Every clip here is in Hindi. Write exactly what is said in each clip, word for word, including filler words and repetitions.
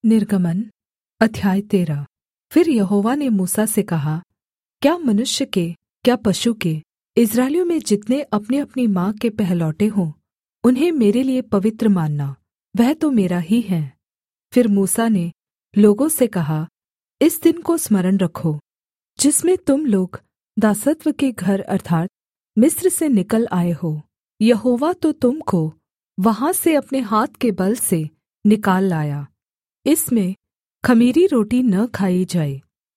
निर्गमन अध्याय तेरह। फिर यहोवा ने मूसा से कहा, क्या मनुष्य के क्या पशु के इस्राएलियों में जितने अपनी-अपनी माँ के पहलौठे हों, उन्हें मेरे लिये पवित्र मानना, वह तो मेरा ही है। फिर मूसा ने लोगों से कहा, इस दिन को स्मरण रखो, जिसमें तुम लोग दासत्व के घर अर्थात् मिस्र से निकल आए हो। यहोवा तो तुम को वहाँ से अपने हाथ के बल से निकाल लाया। इसमें ख़मीरी रोटी न खाई जाए।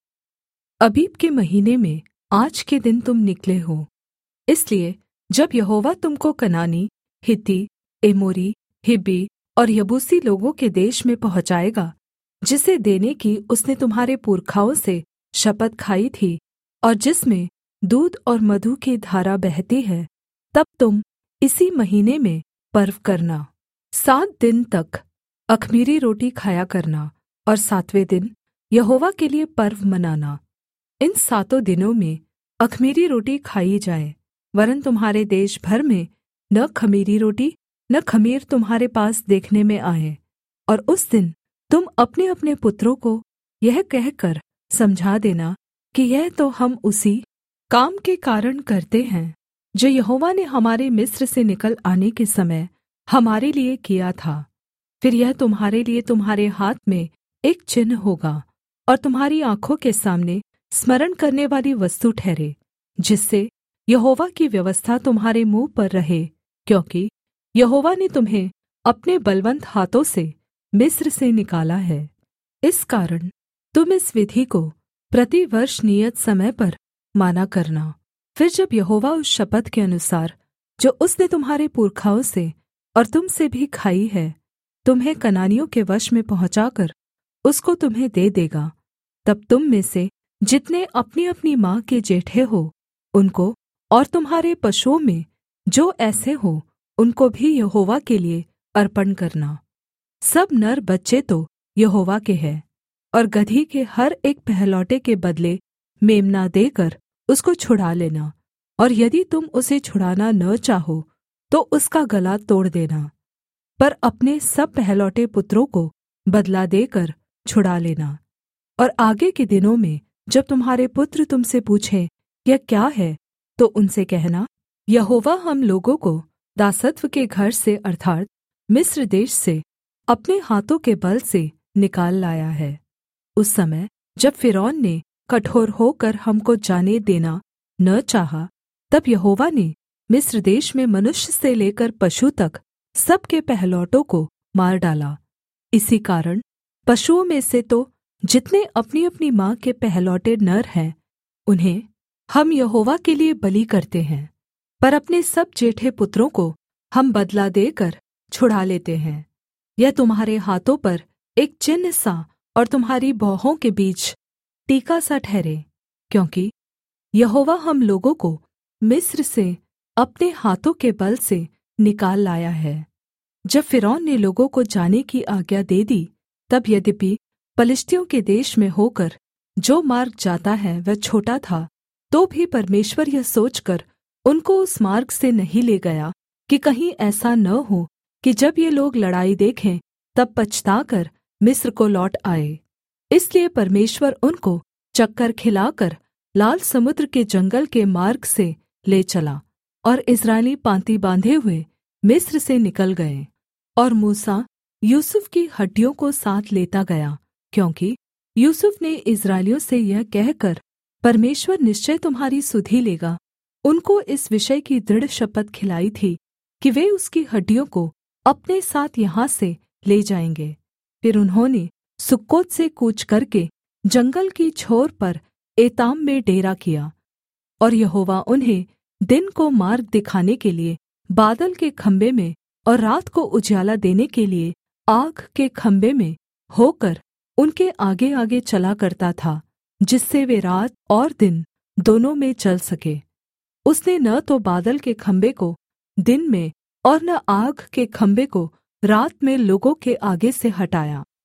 अबीब के महीने में आज के दिन तुम निकले हो। इसलिए जब यहोवा तुमको कनानी, हित्ती, एमोरी, हिब्बी और यबूसी लोगों के देश में पहुँचाएगा, जिसे देने की उसने तुम्हारे पुरखाओं से शपथ खाई थी और जिसमें दूध और मधु की धारा बहती है, तब तुम इसी महीने में पर्व करना। सात दिन तक अख़मीरी रोटी खाया करना और सातवें दिन यहोवा के लिये पर्व मनाना। इन सातों दिनों में अख़मीरी रोटी खाई जाए, वरन् तुम्हारे देश भर में न ख़मीरी रोटी न ख़मीर तुम्हारे पास देखने में आए। और उस दिन तुम अपने-अपने पुत्रों को यह कहकर समझा देना कि यह तो हम उसी काम के कारण करते हैं जो यहोवा ने हमारे मिस्र से निकल आने के समय हमारे लिये किया था। फिर यह तुम्हारे लिये तुम्हारे हाथ में एक चिन्ह होगा और तुम्हारी आँखों के सामने स्मरण करने वाली वस्तु ठहरे, जिससे यहोवा की व्यवस्था तुम्हारे मुँह पर रहे, क्योंकि यहोवा ने तुम्हें अपने बलवन्त हाथों से मिस्र से निकाला है। इस कारण तुम इस विधि को प्रतिवर्ष नियत समय पर माना करना। फिर जब यहोवा उस शपथ के अनुसार जो उसने तुम्हारे पुरखाओं से और तुम से भी खाई है, तुम्हें कनानियों के वश में पहुँचाकर उसको तुम्हें दे देगा, तब तुम में से जितने अपनी-अपनी माँ के जेठे हो, उनको और तुम्हारे पशुओं में जो ऐसे हो, उनको भी यहोवा के लिये अर्पण करना। सब नर बच्चे तो यहोवा के हैं, और गदही के हर एक पहलौठे के बदले मेम्ना देकर उसको छुड़ा लेना। और यदि तुम उसे छुड़ाना न चाहो तो उसका गला तोड़ देना, पर अपने सब पहलौठे पुत्रों को बदला देकर छुड़ा लेना। और आगे के दिनों में जब तुम्हारे पुत्र तुम से पूछें, यह क्या है, तो उनसे कहना, यहोवा हम लोगों को दासत्व के घर से अर्थात् मिस्र देश से अपने हाथों के बल से निकाल लाया है। उस समय जब फ़िरौन ने कठोर होकर हमको जाने देना न चाहा, तब यहोवा ने मिस्र देश में मनुष्य से लेकर पशु तक सब के पहलौठों को मार डाला। इसी कारण पशुओं में से तो जितने अपनी-अपनी माँ के पहलौठे नर हैं, उन्हें हम यहोवा के लिये बलि करते हैं, पर अपने सब जेठे पुत्रों को हम बदला देकर छुड़ा लेते हैं। यह तुम्हारे हाथों पर एक चिन्ह सा और तुम्हारी भौहों के बीच टीका सा ठहरे, क्योंकि यहोवा हम लोगों को मिस्र से अपने हाथों के बल से निकाल लाया है। जब फ़िरौन ने लोगों को जाने की आज्ञा दे दी, तब यद्यपि पलिश्तियों के देश में होकर जो मार्ग जाता है वह छोटा था, तो भी परमेश्वर यह सोचकर उनको उस मार्ग से नहीं ले गया कि कहीं ऐसा न हो कि जब ये लोग लड़ाई देखें तब पछताकर मिस्र को लौट आए। इसलिए परमेश्वर उनको चक्कर खिलाकर लाल समुद्र के जंगल के मार्ग से ले चला, और इस्राएली पाँति बाँधे हुए मिस्र से निकल गए। और मूसा यूसुफ की हड्डियों को साथ लेता गया, क्योंकि यूसुफ ने इस्राएलियों से यह कहकर, परमेश्वर निश्चय तुम्हारी सुधि लेगा, उनको इस विषय की दृढ़ शपथ खिलाई थी कि वे उसकी हड्डियों को अपने साथ यहाँ से ले जाएंगे। फिर उन्होंने सुक्कोत से कूच करके जंगल की छोर पर एताम में डेरा किया। और यहोवा उन्हें दिन को मार्ग दिखाने के लिये बादल के खम्भे में और रात को उजियाला देने के लिये आग के खम्भे में होकर उनके आगे-आगे चला करता था, जिससे वे रात और दिन दोनों में चल सके। उसने न तो बादल के खम्भे को दिन में और न आग के खम्भे को रात में लोगों के आगे से हटाया।